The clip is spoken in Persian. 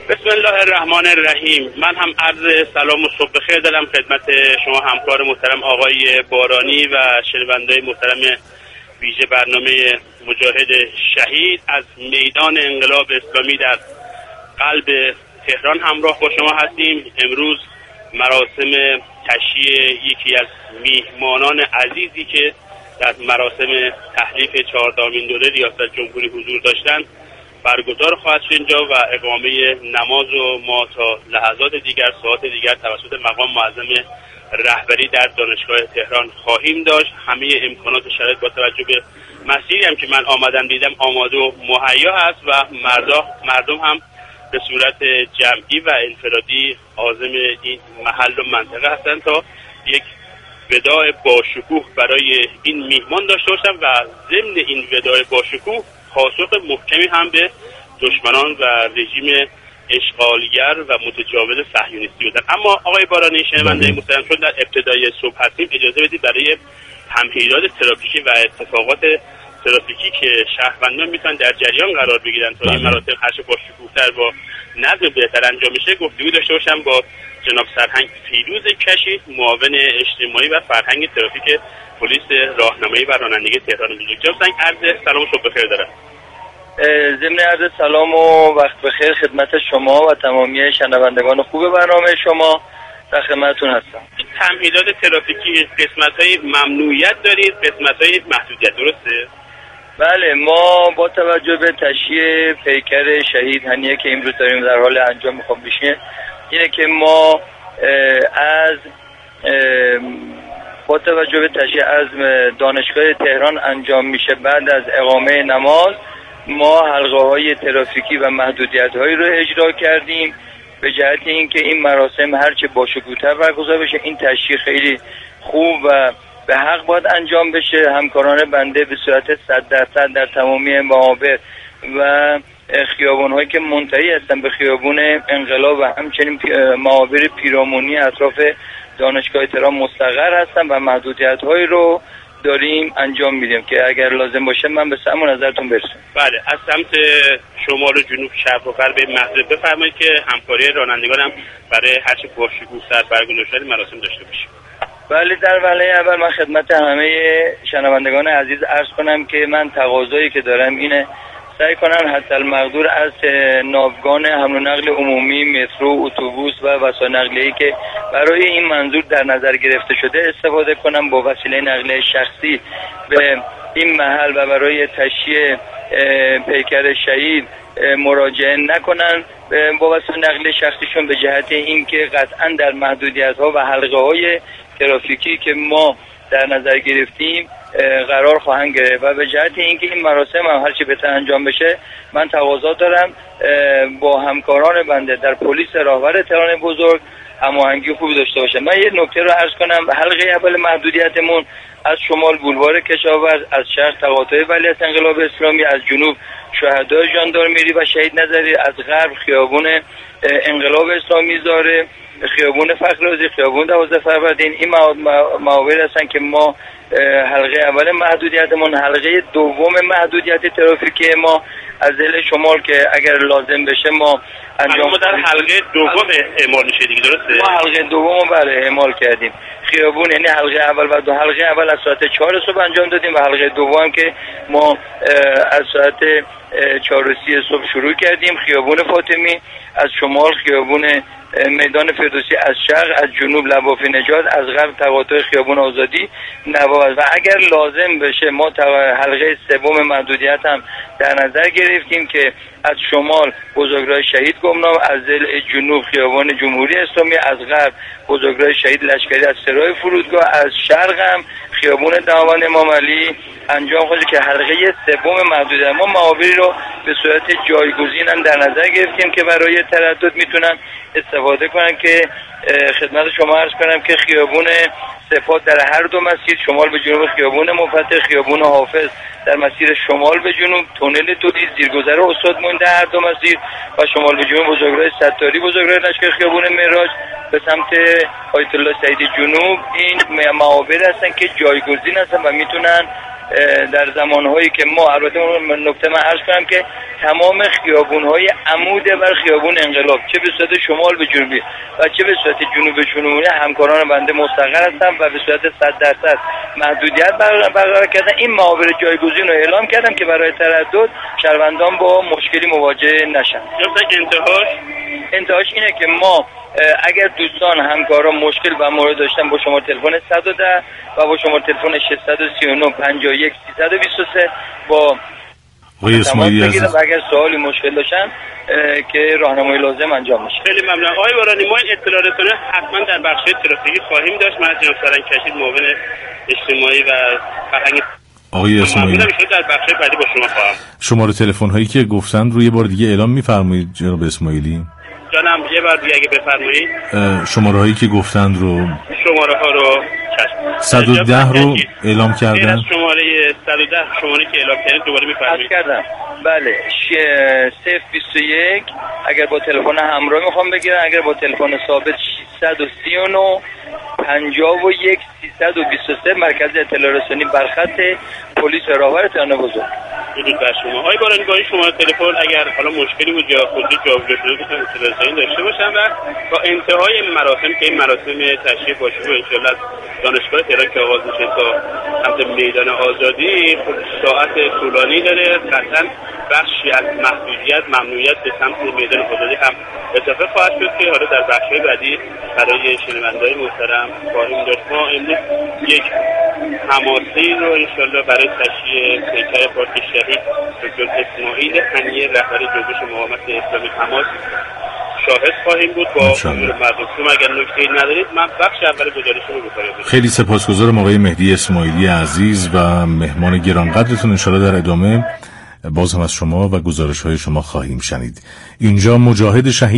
بسم الله الرحمن الرحیم. من هم عرض سلام و صبح بخیر دارم خدمت شما همکار محترم آقای بارانی و شنونده‌های محترم ویژه برنامه مجاهد شهید از میدان انقلاب اسلامی در قلب تهران همراه با شما هستیم. امروز مراسم تشییع یکی از میهمانان عزیزی که در مراسم تحلیف 14مین دوره ریاست جمهوری حضور داشتند برگزار خواهد شد اینجا و اقامه نماز و ما تا لحظات دیگر ساعات دیگر توسط مقام معظم رهبری در دانشگاه تهران خواهیم داشت. همه امکانات و شرایط با توجه به مسیری هم که من آمدم دیدم آماده و مهیا هست و مردم هم به صورت جمعی و انفرادی عازم این محل و منطقه هستند تا یک وداع باشکوه برای این میهمان داشته باشم و ضمن این وداع باشکوه پاسخ محکمی هم به دشمنان و رژیم اشغالگر و متجاوز صهیونیستی بدن. اما آقای بارانی شنونده محترم، چون در ابتدای صبح هستیم اجازه بدید برای تمهیدات ترافیکی و اتفاقات ترافیکی که شهروندان میتونن در جریان قرار بگیرن تا این مراتب هر چه باشکوه‌تر با نظم بهتر انجام میشه گفتگو داشته باشم با جناب سرهنگ فیروز کشی، معاون اجتماعی و فرهنگ ترافیک پلیس راهنمایی و رانندگی تهران بزرگ. جناب سرهنگ عرض سلام و صبح بخیر دارم. ضمن عرض سلام و وقت بخیر خدمت شما و تمامی شنوندگان خوب برنامه شما در خدمتتون هستم. تمهیدات ترافیکی قسمت‌های ممنوعیت دارید، قسمت‌های محدودیت، درسته؟ بله، ما با توجه به تشییع پیکر شهید هنیه که امروز داریم در حال انجام میخوام بشه اینه که ما با توجه به تشییع از دانشگاه تهران انجام میشه بعد از اقامه نماز ما حلقه‌های ترافیکی و محدودیت‌هایی رو اجرا کردیم به جهت اینکه این مراسم هرچه باشکوه‌تر برگزار بشه. این تشییع خیلی خوب و به حق باید انجام بشه. همکاران بنده به صورت 100% در تمامی معابر و خیابان‌هایی که منتهی هستن به خیابون انقلاب و همچنین معابر پیرامونی اطراف دانشگاه تهران مستقر هستن و محدودیت‌هایی رو داریم انجام میدیم که اگر لازم باشه من به سمع نظرتون برسونم. بله، از سمت شمال و جنوب شرق و غرب مغرب بفرمایید که همکاری رانندگان هم برای هر چه باشکوه‌تر برگزار شدن مراسم داشته باشیم. بله، در وهله اول من خدمت همه شنوندگان عزیز عرض کنم که من تقاضایی که دارم اینه سعی کنن حتی المقدور از ناوگان حمل و نقل عمومی، مترو، اتوبوس و وسایل نقلیه‌ای که برای این منظور در نظر گرفته شده استفاده کنن، با وسیله نقلیه شخصی به این محل و برای تشییع پیکر شهید مراجعه نکنن با وسیله نقلیه شخصیشون، به جهت اینکه قطعا در محدودیت‌ها و حلقه‌های ترافیکی که ما در نظر گرفتیم قرار خواهند گرفت و به جهت اینکه این مراسم هم هرچی بهتر انجام بشه من تقاضا دارم با همکاران بنده در پلیس راهور تهران بزرگ هماهنگی خوبی داشته باشه. من یه نکته رو عرض کنم. حلقه اول محدودیتمون از شمال بولوار کشاورز، از شرق تقاطع ولیعصر انقلاب اسلامی، از جنوب شهدای ژاندارمری و شهید نظری، از غرب خیابون انقلاب اسلامی زاره، خیابون فخررازی، خیابون 12 فروردین، این معابر هستن که ما حلقه اول محدودیتمون. حلقه دوم محدودیت ترافیکی ما از دل شمال که اگر لازم بشه ما انجام در حلقه دوم اعمال میشه دیگه، درسته؟ ما حلقه دوم بله اعمال کردیم. خیابون یعنی حلقه اول و دو حلقه اول از ساعت 4 صبح انجام دادیم و حلقه دوم که ما از ساعت 4:30 صبح شروع کردیم. خیابون فاطمی از شمال، خیابون میدان فردوسی از شرق، از جنوب لبافی نژاد، از غرب تقاطع خیابون آزادی نواز و اگر لازم بشه ما حلقه سوم محدودیت هم در نظر گرفتیم که از شمال بزرگراه شهید گمنام، از ضلع جنوب خیابان جمهوری اسلامی، از غرب بزرگراه شهید لشکری از سرای فرودگاه، از شرق هم خیابون دامن امام علی انجام خواهد که حلقه سوم محدودیت. ما معابری رو به صورت جایگزین هم در نظر گرفتیم که برای تردد میتونن استفاده کنن که خدمت شما عرض کنم که خیابون صفات در هر دو مسیر، شمال به جنوب خیابون مفتح، خیابون حافظ در مسیر شمال به جنوب، تونل تولید، زیرگذر استاد معین در هر دو مسیر و شمال به جنوب بزرگراه ستاری، بزرگراه لشکر، خیابون معراج به سمت آیت الله سعیدی جنوب. این معابر هستن که جایگزین هستن و میتونن در زمانهایی که ما البته اون نکته من عرض کنم که تمام خیابون‌های عمود بر خیابون انقلاب چه به صورت شمال به جنوبی و چه به صورت جنوب به شمالی همکاران بنده مستقر هستم و به صورت 100% محدودیت برقرار کردن. این محاور جایگزین رو اعلام کردم که برای تردد شهروندان با مشکلی مواجه نشن. انتهاش اینه که ما اگر دوستان همکاران مشکل و مورد داشتن با شماره تلفن 110 و با شماره تلفن 639 51 323 با آقای اسماعیلی عزیز اگر سوالی مشکل داشتن که راهنمایی لازم انجام میشه. خیلی ممنون آقای بارانی. ما این اطلاع رسانی حتما در بخش ترافیکی خواهیم داشت. من از جناب سرنگ کشید معاون اجتماعی و فرهنگی آقای اسماعیلی در بخش بعدی با شما خواهم. شماره تلفن هایی که گفتن رو یه بار دیگه اعلام می‌فرمایید جناب اسماعیلی؟ جانم یه بار دیگه اگه بفرمایید. شماره هایی که گفتن رو شماره ها رو 110 رو اعلام کردن. شماره 110 شماره که اعلام کردن دوباره می‌فرمایید. کردم. بله 021 اگر با تلفن همراه میخوام بگیرن، اگر با تلفن ثابت 639 51 323 مرکز اطلاع رسانی برخط پلیس راهور تهران بزرگ. درود بر شما. آقای بارانی با این شماره تلفن اگر حالا مشکلی بود یا خودی جابجا شده بتونن اطلاع رسانی داشته باشن و با انتهای مراسم که این مراسم تشریف باشه و ان شاءالله دانشگاه تهران که آغاز میشه تا سمت میدان آزادی ساعت طولانی داره، قطعا بخشی از محدودیت ممنوعیت به سمت میدان آزادی هم اضافه خواهد شد که حالا در بخش‌های بعدی برای شنونده‌های محترم خواهیم داشت. ما امروز یک حماسی رو ان شاءالله برای تشییع پیکر پارک شهید دکتر اسماعیل هنیه رهبر جنبش مقاومت اسلامی حماس شاهد خواهیم بود با مردم. شما اگر نکته‌ای ندارید من بخش اول گزارشم رو بکنم. خیلی سپاسگزارم آقای مهدی اسماعیلی عزیز و مهمان گرانقدرتون. ان شاءالله در ادامه باز هم از شما و گزارش‌های شما خواهیم شنید. اینجا مجاهد شهید